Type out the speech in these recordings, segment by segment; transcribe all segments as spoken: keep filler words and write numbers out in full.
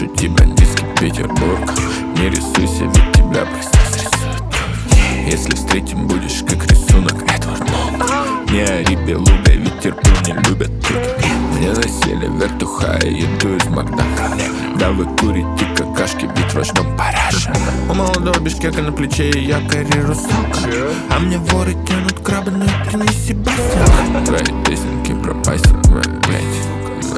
шути, бандитский Петербург. Не рисуйся, ведь тебя просто срисуют. Если встретим, будешь как рисунок Эдвард Мунк. Не ори, белуга, ведь терпу не любят тут. Мне засели вертуха и еду из Макдака. Да вы курите какашки, ведь ваш дом параша. У молодого Бишкека на плече якорь и русалка. А мне воры тянут крабы, ну и принеси бастиан. Твои песенки пропасят, блять.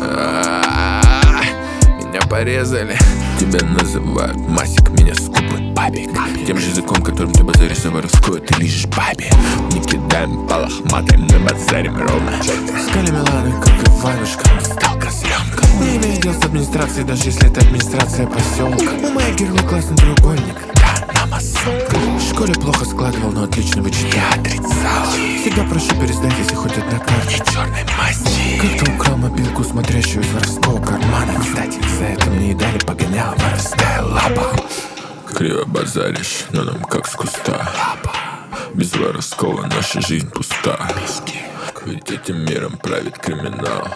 Меня порезали. Тебя называют Масик, меня скупают бабик. Тем же языком, которым ты базаришь за воровскую, ты лижешь бабе. Не кидаем по лохматым, мы базарим ровно. Искали Миланы, как Иванушка, он стал козленком. Не имею дел с администрацией, даже если это администрация поселка. У моей героя классный треугольник, да, на масонка. В школе плохо складывал, но отлично вычитал. Я отрицал. Всегда прошу пересдать, если хоть одна карта черной масти. Как-то украл мобилку, смотрящую из воровского кармана. Кстати, за это мне и дали погоняла воровская лапа. Криво базаришь, но нам как с куста. Без воровского наша жизнь пуста. Ведь этим миром правит криминал.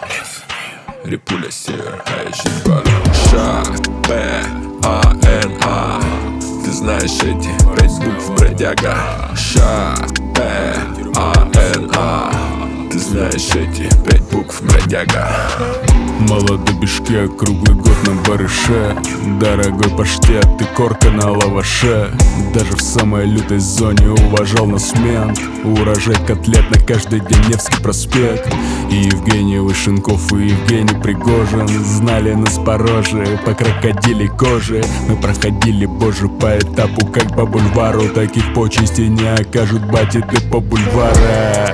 Репуля север, а я жизнь балю. Ш, П, А, Н, А. Ты знаешь эти пять букв, бродяга. Ш, П, А, Н, А. Ты знаешь эти пять букв, бродяга. Молодой Бишкек, круглый год на барыше. Дорогой паштет, ты корка на лаваше. Даже в самой лютой зоне уважал нас мент. Урожай котлет на каждый день, Невский проспект. И Евгений Вышенков, и Евгений Пригожин знали нас по роже, по крокодилей коже. Мы проходили, боже, по этапу, как по бульвару. Таких почестей не окажут бати ты по бульвара.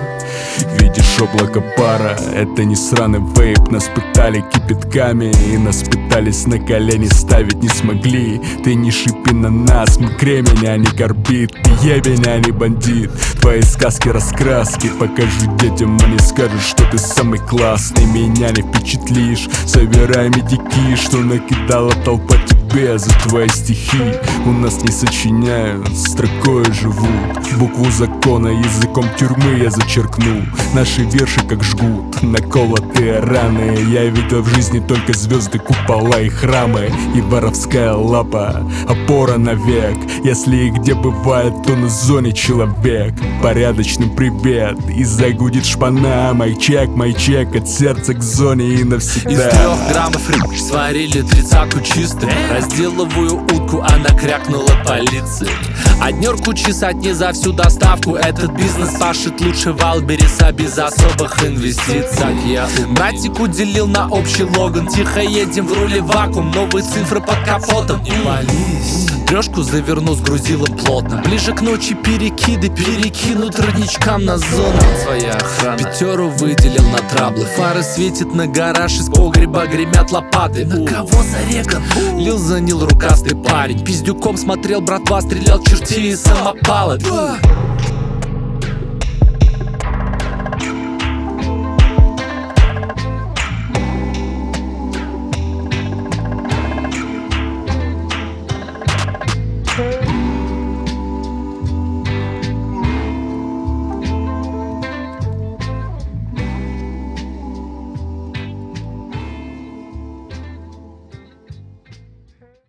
Видишь облако пара, это не сраный вейп. Нас пытали кипятками и нас пытались на колени ставить не смогли. Ты не шипи на нас, мы кремень, а не корбит. Ты ебень, а не бандит. Твои сказки раскраски покажу детям, они скажут, что ты самый классный. Меня не впечатлишь, собирай медики, что накидала толпа тебе за твои стихи. У нас не сочиняют, строкой живут. Букву закона языком тюрьмы я зачеркну. Наши верши как жгут, наколотые раны. Я видел в жизни только звезды, купола и храмы. И воровская лапа, опора навек. Если и где бывает, то на зоне человек. Порядочным привет, и загудит шпана. Мой чек, мой чек, от сердца к зоне и навсегда. Из трех граммов рыб сварили тридцатку чистым. Разделываю утку, она крякнула полиции. Однерку чесать не за всю доставку. Этот бизнес пашет лучше Валбериса без особых инвестиций. Я братик уделил на общий логан. Тихо едем в руле вакуум, новые цифры под капотом. Не пались. Трешку заверну, сгрузила плотно. Ближе к ночи перекиды перекинут родничкам на зону. Своя охрана. Пятеру выделил на траблы. Фары светит на гараж, из погреба гремят лопаты. На кого зареган? Лил за Нил рукастый парень. Пиздюком смотрел, братва, стрелял чертей и самопалы.